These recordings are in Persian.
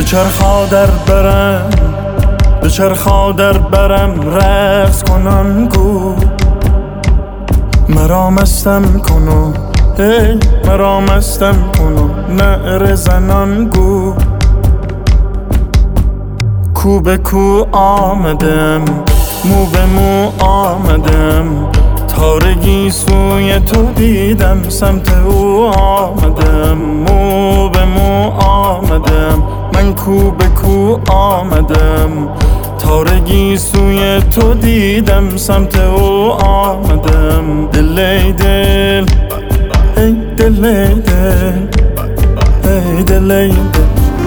بچرخا در برم رقص کنن گو مرا مستم کنو مرا مستم کنو نعره زنان گو کو به کو آمدم مو به مو آمدم تارگی سوی تو دیدم سمت او آمدم مو به مو آمدم من کو به کو آمدم تارگی سوی تو دیدم سمت او آمدم دل ای دل ای دل ای دل ای دل ای دل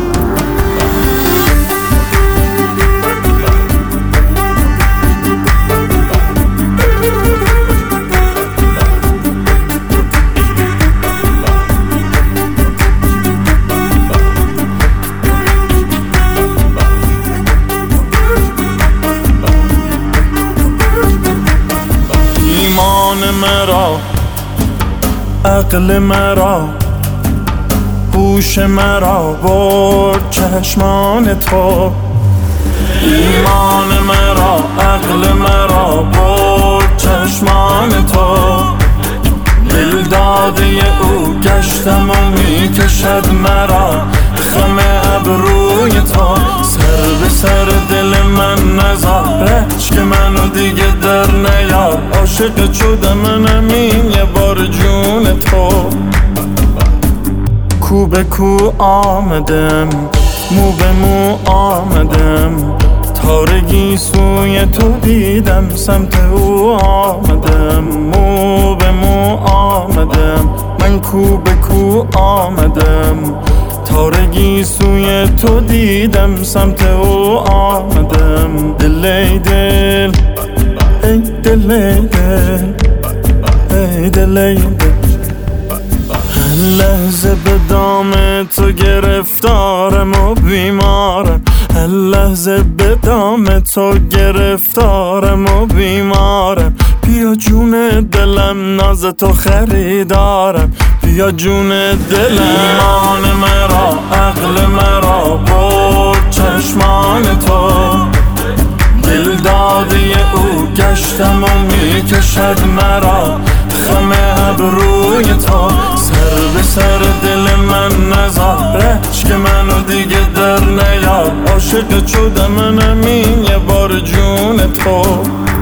مرا عقل مرا هوش مرا برد چشمان تو ایمان مرا عقل مرا برد چشمان تو دل داده او گشتم و میکشد مرا خم ابروی تو سر به سر دل من نزار که منو دیگه در نیار عاشق شده منم این یه بار جون تو کو به کو آمدم مو به مو آمدم تارگی سوی تو دیدم سمت او آمدم مو به مو آمدم من کو به کو آمدم تارگی سوی تو دیدم سمت او آمدم دل ای دل ای دل ای دل ای دل ای دل هر لحظه به دام تو گرفتارم و بیمارم هر لحظه به دام تو گرفتارم و بیمارم بیا جون دلم ناز تو خریدارم بیا جون دلم ایمان مرا عقل مرا برد چشمان تو دل داده او گشتم و میکشد مرا خم ابروی تو سر به سر دل من نزار که منو دیگه در نیار عاشق شده منم این یه بار جون تو